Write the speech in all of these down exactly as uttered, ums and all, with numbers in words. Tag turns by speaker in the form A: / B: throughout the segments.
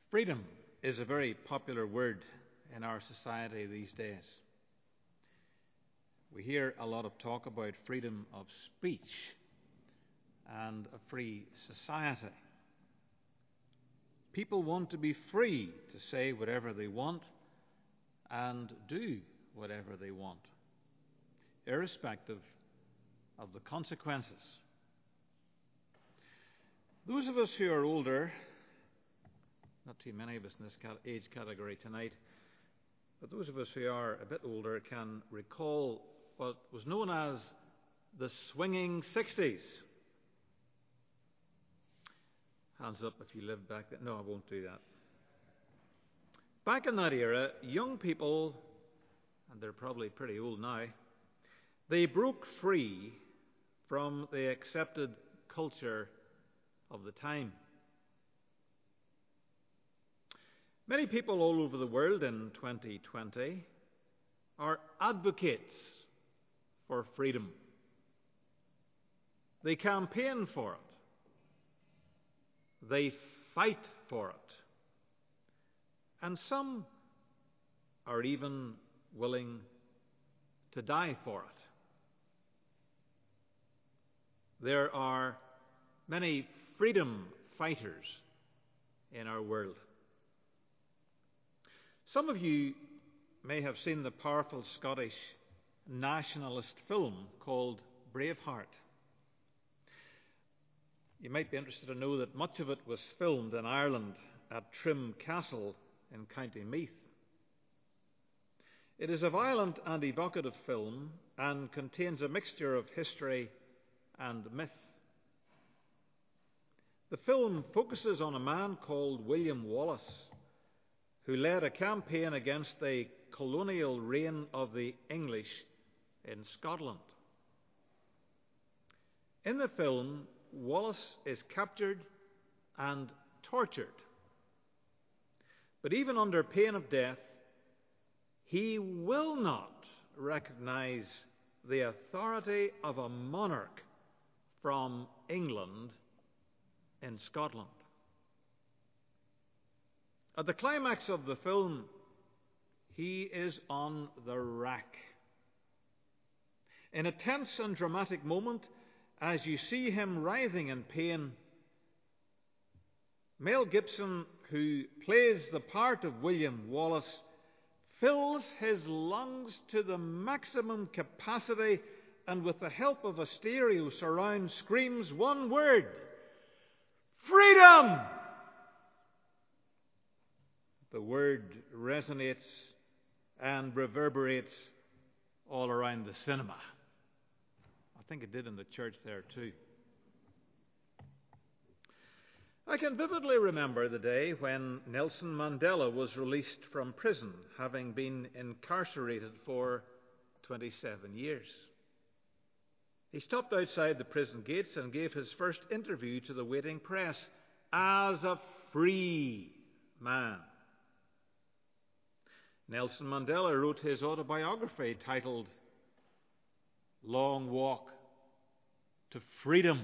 A: Freedom is a very popular word in our society these days. We hear a lot of talk about freedom of speech and a free society. People want to be free to say whatever they want and do whatever they want, irrespective of the consequences. Those of us who are older, not too many of us in this age category tonight, but those of us who are a bit older can recall what was known as the swinging sixties. Hands up if you lived back then. No, I won't do that. Back in that era, young people, and they're probably pretty old now, they broke free from the accepted culture of the time. Many people all over the world in twenty twenty are advocates for freedom. They campaign for it. They fight for it. And some are even willing to die for it. There are many freedom fighters in our world. Some of you may have seen the powerful Scottish nationalist film called Braveheart. You might be interested to know that much of it was filmed in Ireland at Trim Castle in County Meath. It is a violent and evocative film and contains a mixture of history and myth. The film focuses on a man called William Wallace, who led a campaign against the colonial reign of the English in Scotland. In the film, Wallace is captured and tortured. But even under pain of death, he will not recognize the authority of a monarch from England in Scotland. At the climax of the film, he is on the rack. In a tense and dramatic moment, as you see him writhing in pain, Mel Gibson, who plays the part of William Wallace, fills his lungs to the maximum capacity and with the help of a stereo surround screams one word: freedom! The word resonates and reverberates all around the cinema. I think it did in the church there too. I can vividly remember the day when Nelson Mandela was released from prison, having been incarcerated for twenty-seven years. He stopped outside the prison gates and gave his first interview to the waiting press as a free man. Nelson Mandela wrote his autobiography titled Long Walk to Freedom.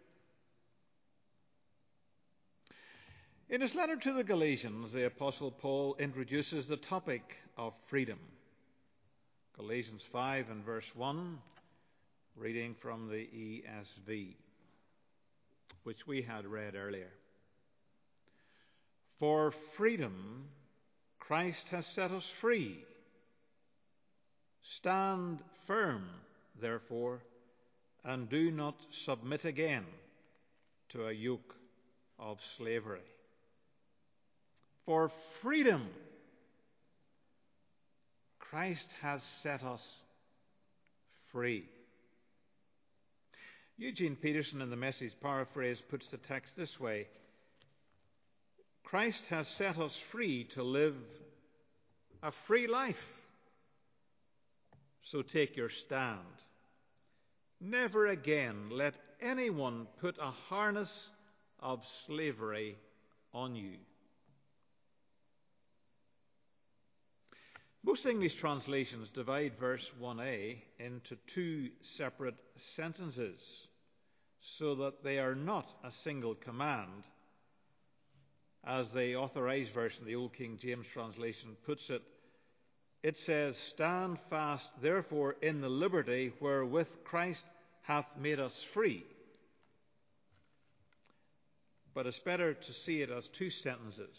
A: In his letter to the Galatians, the Apostle Paul introduces the topic of freedom. Galatians five and verse one, reading from the E S V, which we had read earlier. For freedom Christ has set us free. Stand firm, therefore, and do not submit again to a yoke of slavery. For freedom, Christ has set us free. Eugene Peterson, in the Message paraphrase, puts the text this way: Christ has set us free to live a free life. So take your stand. Never again let anyone put a harness of slavery on you. Most English translations divide verse one a into two separate sentences so that they are not a single command, as the Authorized Version, the Old King James translation, puts it, it says, "Stand fast, therefore, in the liberty wherewith Christ hath made us free." But it's better to see it as two sentences.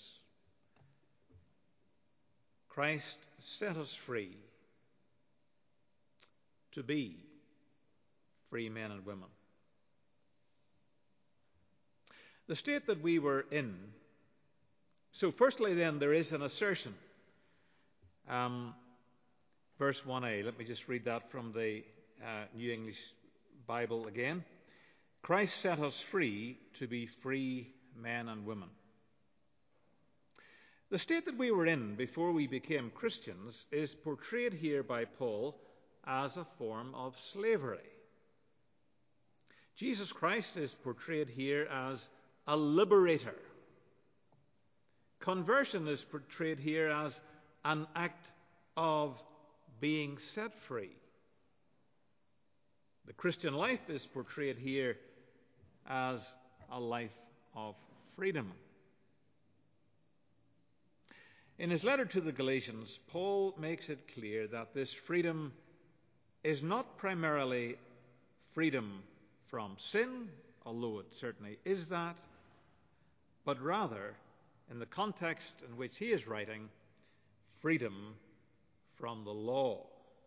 A: Christ set us free to be free men and women. The state that we were in. So firstly then, there is an assertion. Um, verse one a, let me just read that from the uh, New English Bible again. Christ set us free to be free men and women. The state that we were in before we became Christians is portrayed here by Paul as a form of slavery. Jesus Christ is portrayed here as a liberator. Conversion is portrayed here as an act of being set free. The Christian life is portrayed here as a life of freedom. In his letter to the Galatians, Paul makes it clear that this freedom is not primarily freedom from sin, although it certainly is that, but rather, in the context in which he is writing, freedom from the law.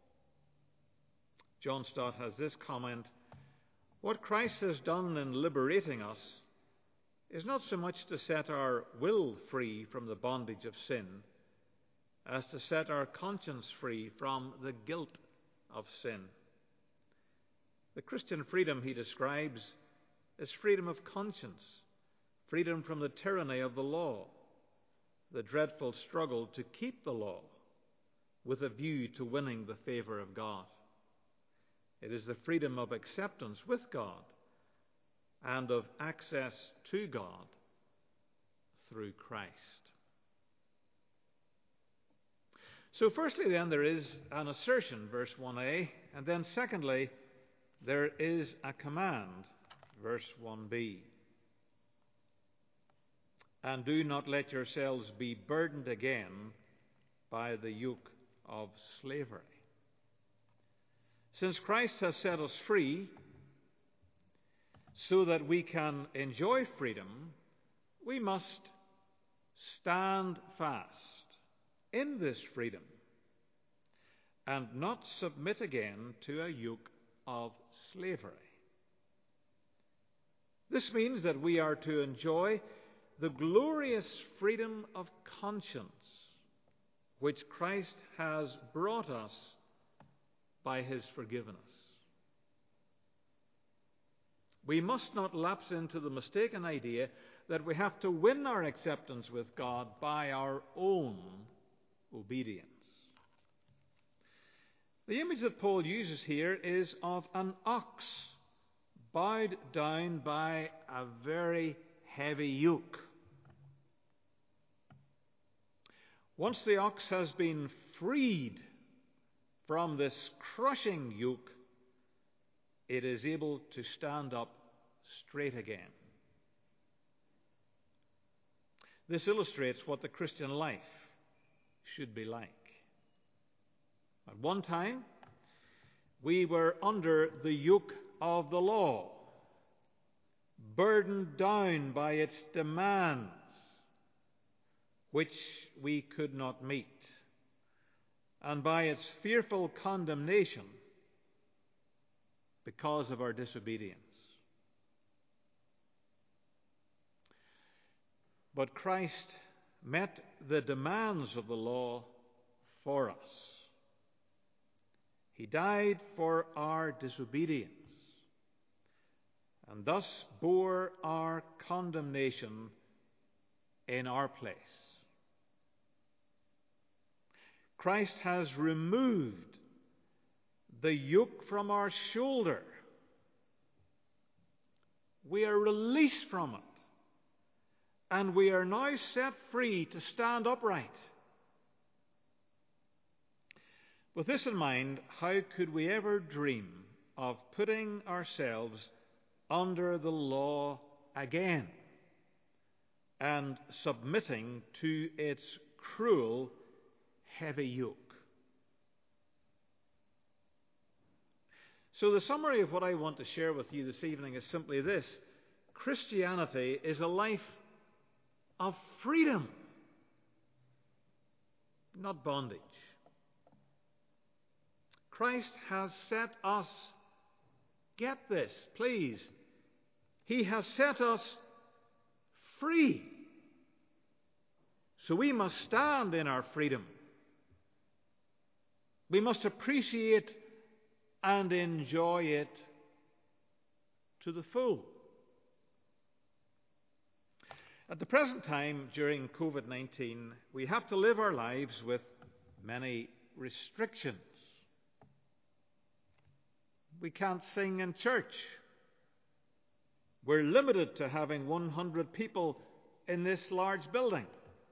A: John Stott has this comment: "What Christ has done in liberating us is not so much to set our will free from the bondage of sin as to set our conscience free from the guilt of sin." The Christian freedom he describes is freedom of conscience, freedom from the tyranny of the law, the dreadful struggle to keep the law with a view to winning the favor of God. It is the freedom of acceptance with God and of access to God through Christ. So firstly then, there is an assertion, verse one a, and then secondly, there is a command, verse one b. "And do not let yourselves be burdened again by the yoke of slavery." Since Christ has set us free so that we can enjoy freedom, we must stand fast in this freedom and not submit again to a yoke of slavery. This means that we are to enjoy the glorious freedom of conscience which Christ has brought us by his forgiveness. We must not lapse into the mistaken idea that we have to win our acceptance with God by our own obedience. The image that Paul uses here is of an ox bowed down by a very heavy yoke. Once the ox has been freed from this crushing yoke, it is able to stand up straight again. This illustrates what the Christian life should be like. At one time, we were under the yoke of the law, burdened down by its demands, which we could not meet, and by its fearful condemnation because of our disobedience. But Christ met the demands of the law for us. He died for our disobedience and thus bore our condemnation in our place. Christ has removed the yoke from our shoulder. We are released from it, and we are now set free to stand upright. With this in mind, how could we ever dream of putting ourselves under the law again, and submitting to its cruel, heavy yoke. So the summary of what I want to share with you this evening is simply this: Christianity is a life of freedom, not bondage. Christ has set us, get this, please, He has set us free. So we must stand in our freedom. We must appreciate and enjoy it to the full. At the present time, during covid nineteen, we have to live our lives with many restrictions. We can't sing in church. We're limited to having one hundred people in this large building.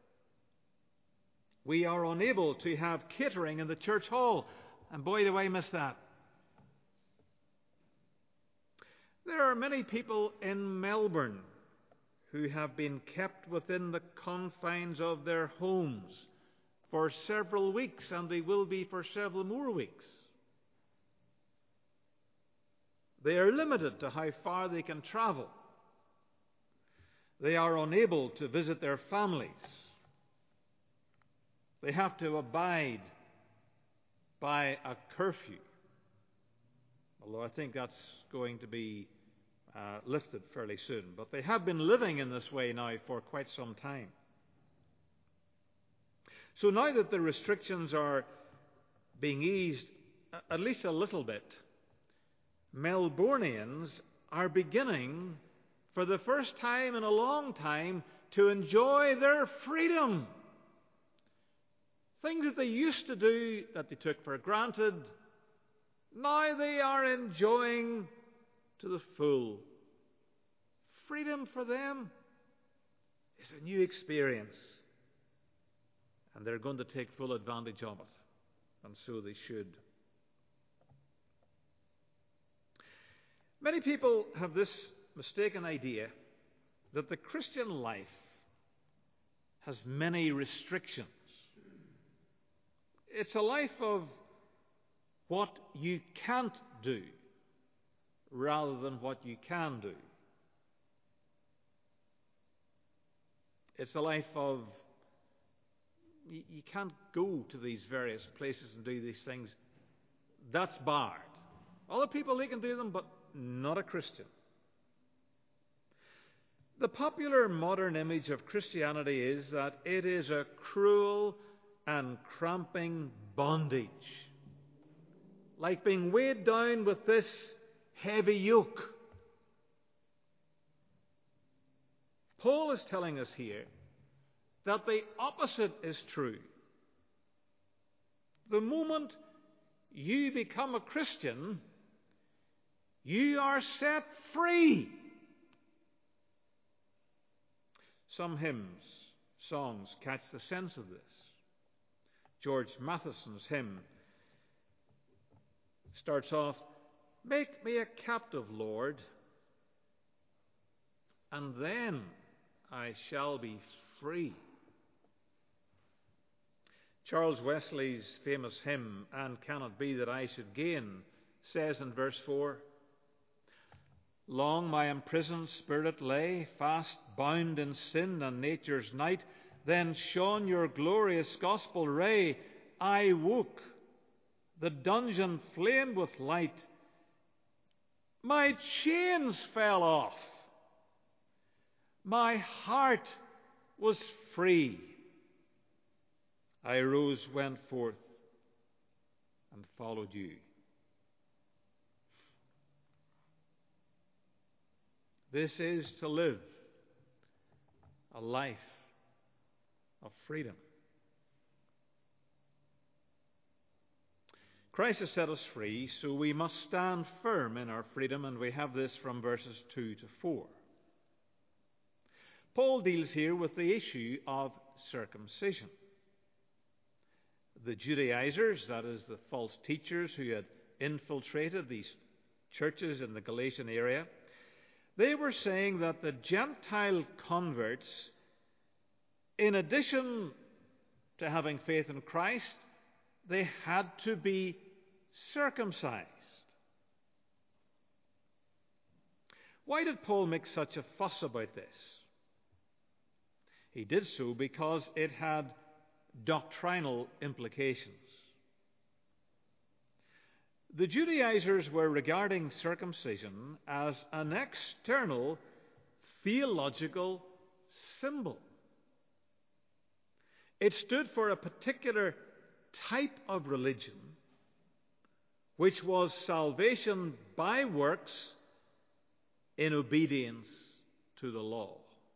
A: We are unable to have catering in the church hall, and boy, do I miss that. There are many people in Melbourne who have been kept within the confines of their homes for several weeks, and they will be for several more weeks. They are limited to how far they can travel. They are unable to visit their families. They have to abide by a curfew, although I think that's going to be uh, lifted fairly soon. But they have been living in this way now for quite some time. So now that the restrictions are being eased at least a little bit, Melbournians are beginning, for the first time in a long time, to enjoy their freedom. Things that they used to do that they took for granted, now they are enjoying to the full. Freedom for them is a new experience, and they're going to take full advantage of it, and so they should. Many people have this mistaken idea that the Christian life has many restrictions. It's a life of what you can't do rather than what you can do. It's a life of you, you can't go to these various places and do these things. That's barred. Other people, they can do them, but not a Christian. The popular modern image of Christianity is that it is a cruel and cramping bondage, like being weighed down with this heavy yoke. Paul is telling us here that the opposite is true. The moment you become a Christian, you are set free. Some hymns, songs catch the sense of this. George Matheson's hymn starts off, "Make me a captive, Lord, and then I shall be free." Charles Wesley's famous hymn, "And Can It Be That I Should Gain," says in verse four, "Long my imprisoned spirit lay, fast bound in sin and nature's night. Then shone your glorious gospel ray. I woke, the dungeon flamed with light. My chains fell off. My heart was free. I rose, went forth, and followed you." This is to live a life of freedom. Christ has set us free, so we must stand firm in our freedom, and we have this from verses two to four. Paul deals here with the issue of circumcision. The Judaizers, that is, the false teachers who had infiltrated these churches in the Galatian area, they were saying that the Gentile converts in addition to having faith in Christ, they had to be circumcised. Why did Paul make such a fuss about this? He did so because it had doctrinal implications. The Judaizers were regarding circumcision as an external theological symbol. It stood for a particular type of religion, which was salvation by works in obedience to the law.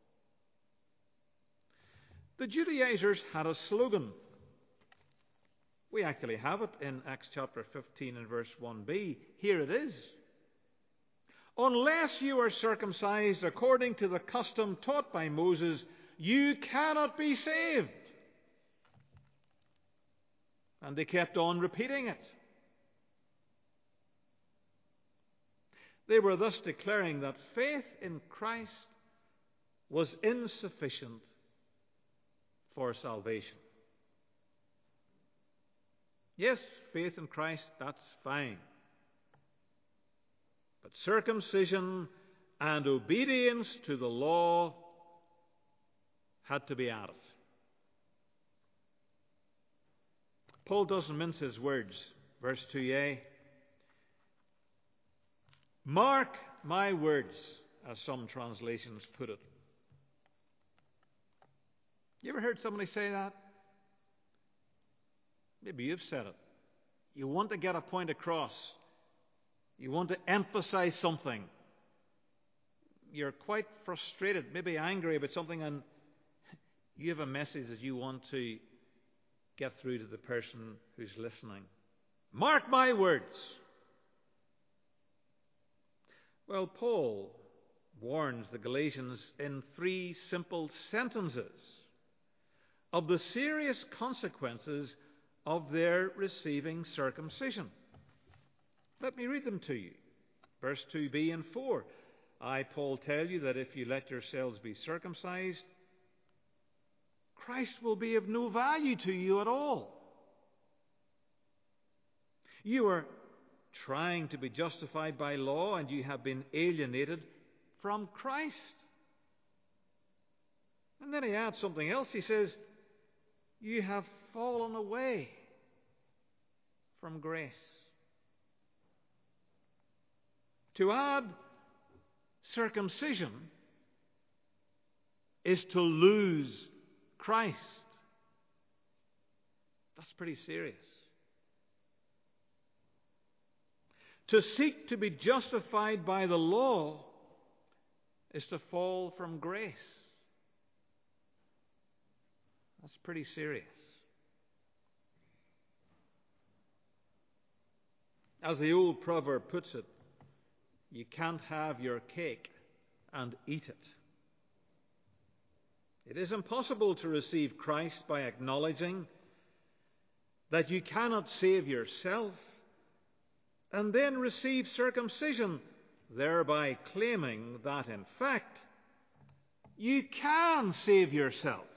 A: The Judaizers had a slogan. We actually have it in Acts chapter fifteen and verse one b. Here it is. Unless you are circumcised according to the custom taught by Moses, you cannot be saved. And they kept on repeating it. They were thus declaring that faith in Christ was insufficient for salvation. Yes, faith in Christ, that's fine. But circumcision and obedience to the law had to be added. Paul doesn't mince his words. Verse two a. Mark my words, as some translations put it. You ever heard somebody say that? Maybe you've said it. You want to get a point across. You want to emphasize something. You're quite frustrated, maybe angry about something, and you have a message that you want to get through to the person who's listening. Mark my words. Well, Paul warns the Galatians in three simple sentences of the serious consequences of their receiving circumcision. Let me read them to you. Verse two b and four. I, Paul, tell you that if you let yourselves be circumcised, Christ will be of no value to you at all. You are trying to be justified by law, and you have been alienated from Christ. And then he adds something else. He says, you have fallen away from grace. To add circumcision is to lose Christ. That's pretty serious. To seek to be justified by the law is to fall from grace. That's pretty serious. As the old proverb puts it, you can't have your cake and eat it. It is impossible to receive Christ by acknowledging that you cannot save yourself and then receive circumcision, thereby claiming that, in fact, you can save yourself.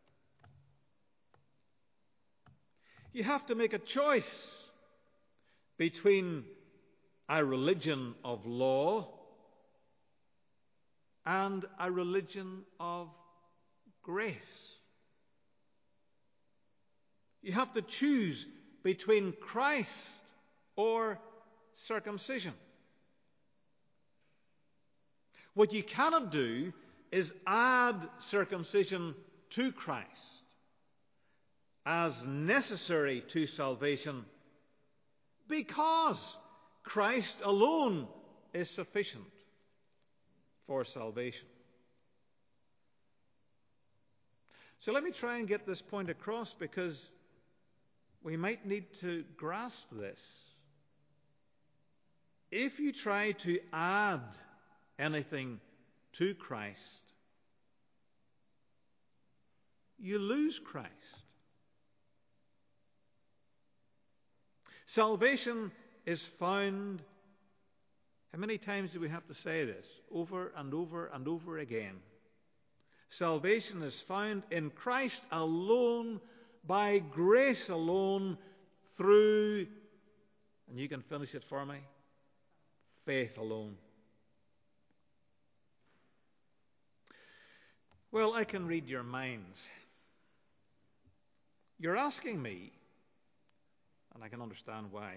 A: You have to make a choice between a religion of law and a religion of grace. You have to choose between Christ or circumcision. What you cannot do is add circumcision to Christ as necessary to salvation, because Christ alone is sufficient for salvation. So let me try and get this point across, because we might need to grasp this. If you try to add anything to Christ, you lose Christ. Salvation is found, how many times do we have to say this? Over and over and over again. Salvation is found in Christ alone, by grace alone, through, and you can finish it for me, faith alone. Well, I can read your minds. You're asking me, and I can understand why,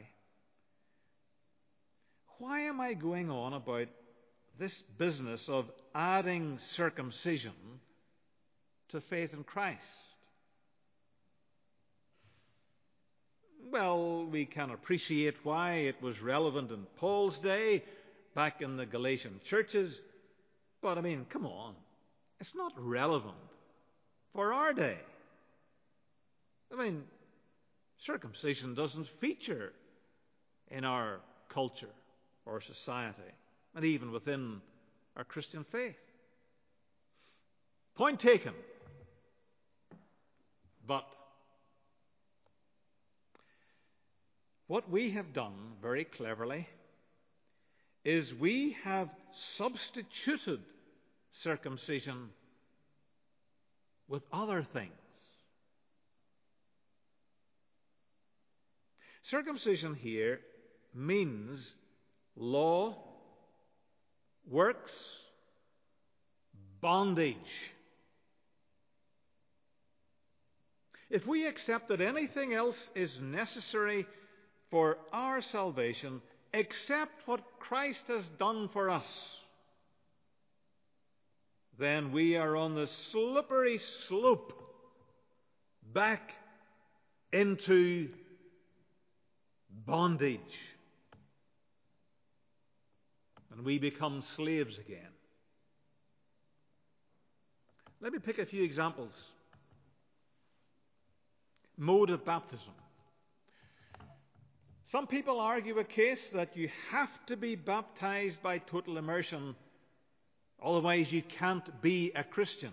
A: why am I going on about this business of adding circumcision to faith in Christ? Well, we can appreciate why it was relevant in Paul's day, back in the Galatian churches, but I mean, come on, it's not relevant for our day. I mean, circumcision doesn't feature in our culture or society, and even within our Christian faith. Point taken. But what we have done very cleverly is we have substituted circumcision with other things. Circumcision here means law, works, bondage. If we accept that anything else is necessary for our salvation except what Christ has done for us, then we are on the slippery slope back into bondage. And we become slaves again. Let me pick a few examples. Mode of baptism. Some people argue a case that you have to be baptized by total immersion, otherwise you can't be a Christian.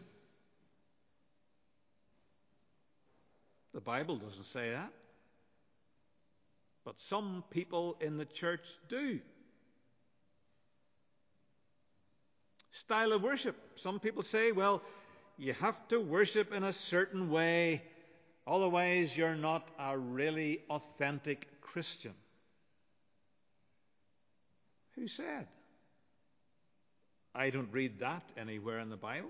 A: The Bible doesn't say that. But some people in the church do. Style of worship. Some people say, well, you have to worship in a certain way, otherwise you're not a really authentic Christian. Who said? I don't read that anywhere in the Bible.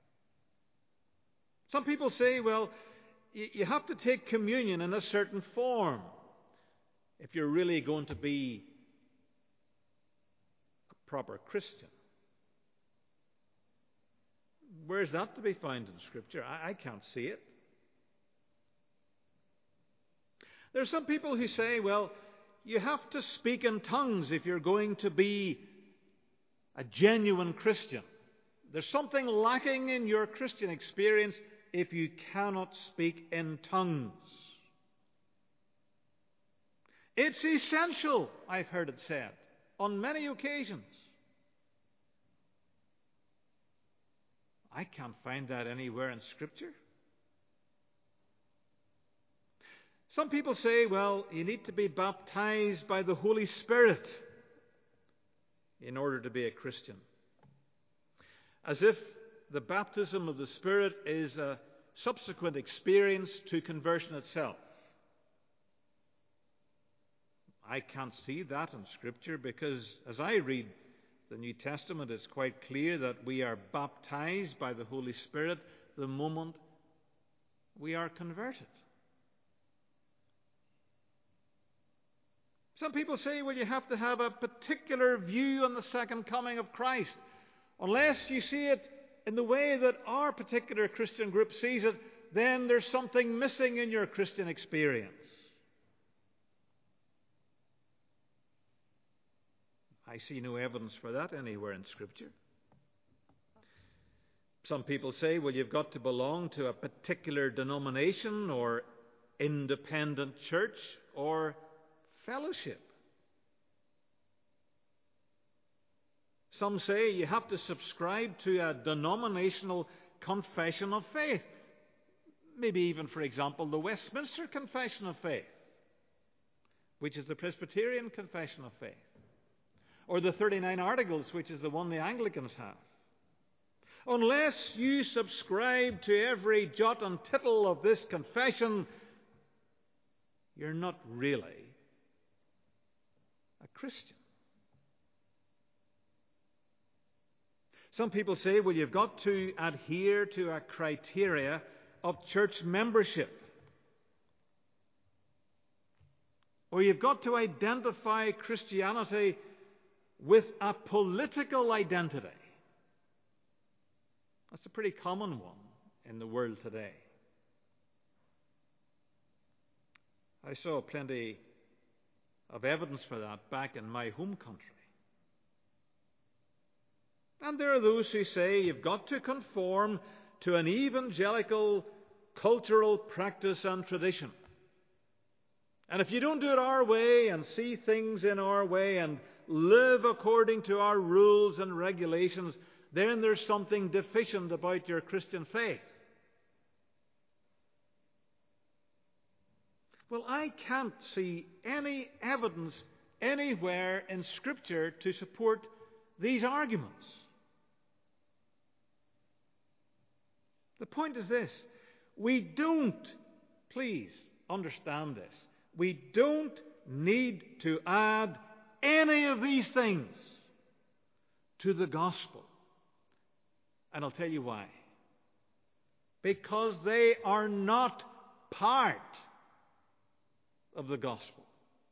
A: Some people say, well, you have to take communion in a certain form if you're really going to be a proper Christian. Where's that to be found in Scripture? I, I can't see it. There are some people who say, well, you have to speak in tongues if you're going to be a genuine Christian. There's something lacking in your Christian experience if you cannot speak in tongues. It's essential, I've heard it said, on many occasions. I can't find that anywhere in Scripture. Some people say, well, you need to be baptized by the Holy Spirit in order to be a Christian. As if the baptism of the Spirit is a subsequent experience to conversion itself. I can't see that in Scripture because as I read the New Testament, it's quite clear that we are baptized by the Holy Spirit the moment we are converted. Some people say, well, you have to have a particular view on the second coming of Christ. Unless you see it in the way that our particular Christian group sees it, then there's something missing in your Christian experience. I see no evidence for that anywhere in Scripture. Some people say, well, you've got to belong to a particular denomination or independent church or fellowship. Some say you have to subscribe to a denominational confession of faith. Maybe even, for example, the Westminster Confession of Faith, which is the Presbyterian Confession of Faith. Or the thirty-nine Articles, which is the one the Anglicans have. Unless you subscribe to every jot and tittle of this confession, you're not really a Christian. Some people say, well, you've got to adhere to a criteria of church membership. Or you've got to identify Christianity with a political identity. That's a pretty common one in the world today. I saw plenty of evidence for that back in my home country. And there are those who say you've got to conform to an evangelical cultural practice and tradition. And if you don't do it our way and see things in our way and live according to our rules and regulations, then there's something deficient about your Christian faith. Well, I can't see any evidence anywhere in Scripture to support these arguments. The point is this: we don't, please understand this, we don't need to add any of these things to the gospel. And I'll tell you why. Because they are not part of the gospel.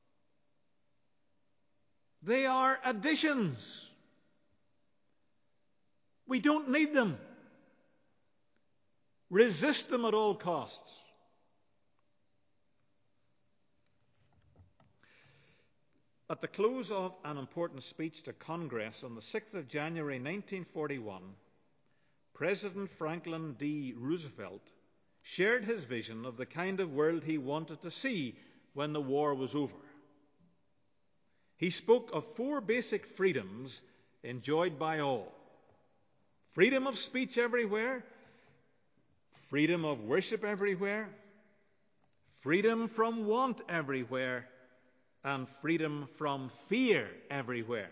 A: They are additions. We don't need them. Resist them at all costs. At the close of an important speech to Congress on the sixth of January nineteen forty-one, President Franklin D. Roosevelt shared his vision of the kind of world he wanted to see when the war was over. He spoke of four basic freedoms enjoyed by all: freedom of speech everywhere, freedom of worship everywhere, freedom from want everywhere, and freedom from fear everywhere.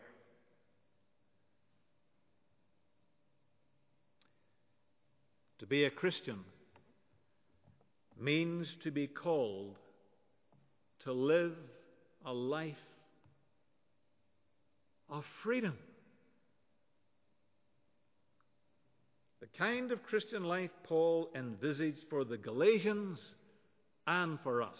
A: To be a Christian means to be called to live a life of freedom. The kind of Christian life Paul envisaged for the Galatians and for us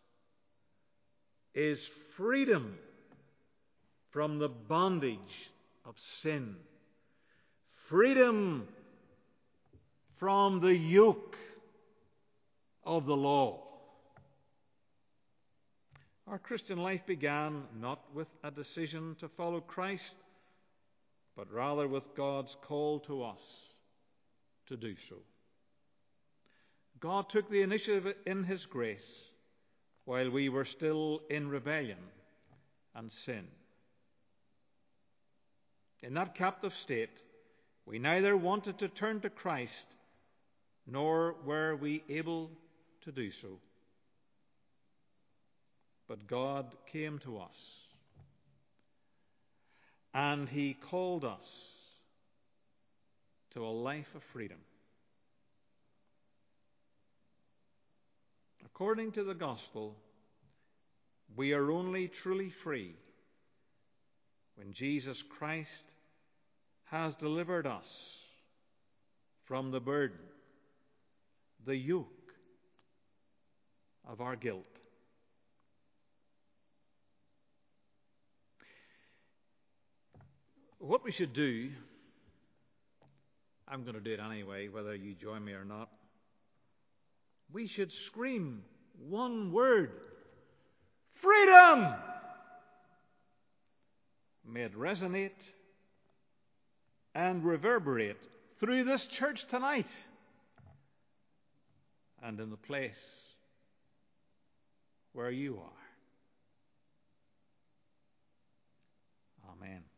A: is freedom from the bondage of sin, freedom from the yoke of the law. Our Christian life began not with a decision to follow Christ, but rather with God's call to us to do so. God took the initiative in His grace while we were still in rebellion and sin. In that captive state, we neither wanted to turn to Christ nor were we able to do so. But God came to us, and He called us to a life of freedom. According to the gospel, we are only truly free when Jesus Christ has delivered us from the burden, the yoke of our guilt. What we should do, I'm going to do it anyway, whether you join me or not. We should scream one word: freedom! May it resonate and reverberate through this church tonight and in the place where you are. Amen.